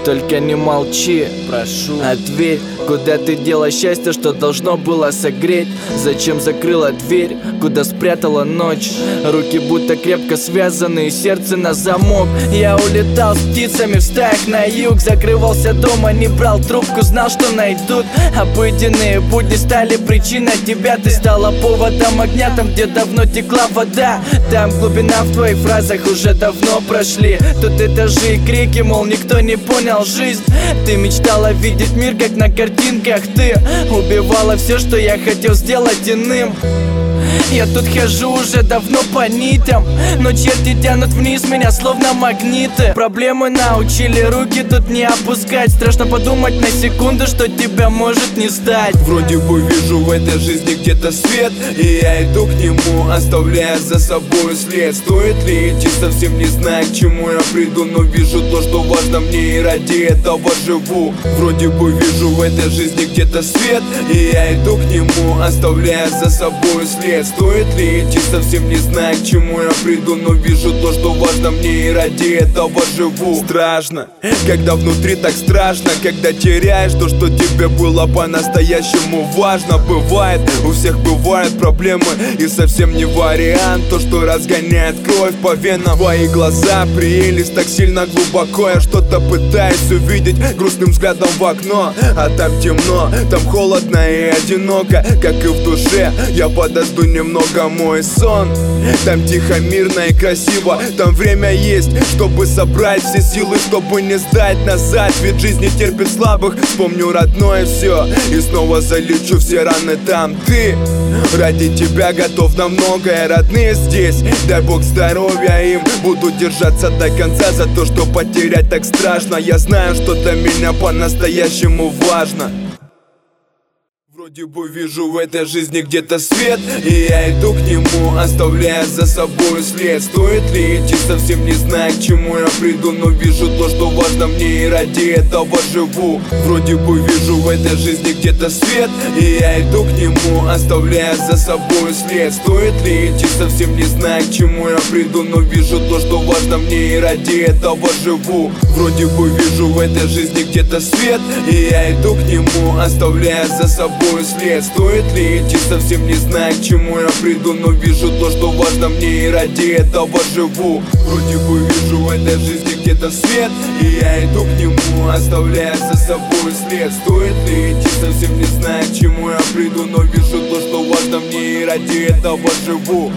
только не молчи, прошу. Ответь, куда ты дела счастье, что должно было согреть? Зачем закрыла дверь, куда спрятала ночь? Руки будто крепко связаны и сердце на замок. Я улетал с птицами в стаях на юг, закрывался дома, не брал трубку, знал, что найдут. Обыденные будни стали причиной тебя. Ты стала поводом огня там, где давно текла вода. Там глубина в твоих фразах уже давно прошли. Тут этажи и крики, мол, никто не понял жизнь. Ты мечтала видеть мир, как на картинках. Ты убивала все, что я хотел сделать иным. Я тут хожу уже давно по нитям, но черти тянут вниз меня словно магниты. Проблемы научили руки тут не опускать. Страшно подумать на секунду, что тебя может не стать. Вроде бы вижу в этой жизни где-то свет, и я иду к нему, оставляя за собой след. Стоит ли идти, совсем не знаю, к чему я приду, но вижу то, что важно мне, и ради этого живу. Вроде бы вижу в этой жизни где-то свет, и я иду к нему, оставляя за собой след. Стоит ли идти, совсем не знаю, к чему я приду, но вижу то, что важно мне, и ради этого живу. Страшно, когда внутри так страшно, когда теряешь то, что тебе было по-настоящему важно. Бывает, у всех бывают проблемы, и совсем не вариант то, что разгоняет кровь по венам. Твои глаза приелись так сильно глубоко, я что-то пытаюсь увидеть грустным взглядом в окно. А там темно, там холодно и одиноко, как и в душе. Я подожду немного мой сон. Там тихо, мирно и красиво. Там время есть, чтобы собрать все силы, чтобы не сдать назад. Ведь жизнь не терпит слабых. Вспомню родное все и снова залечу все раны там. Ты, ради тебя готов на многое. Родные здесь, дай Бог здоровья им. Буду держаться до конца за то, что потерять так страшно. Я знаю, что для меня по-настоящему важно. Вроде бы вижу в этой жизни где-то свет, и я иду к нему, оставляя за собой след. Стоит ли идти, совсем не знаю, к чему я приду, но вижу то, что важно мне, и ради этого живу. Вроде бы вижу в этой жизни где-то свет, и я иду к нему, оставляя за собой след. Стоит ли идти, совсем не знаю, к чему я приду, но вижу то, что важно мне, и ради этого живу. Вроде бы вижу в этой жизни где-то свет, и я иду к нему, оставляя за собой след. Стоит ли идти, совсем не знаю, к чему я приду, но вижу то, что важно мне, и ради этого живу. Вроде бы вижу в этой жизни где-то свет, и я иду к нему, оставляя за собой след. Стоит ли идти, совсем не знаю, к чему я приду, но вижу то, что важно мне, и ради этого живу.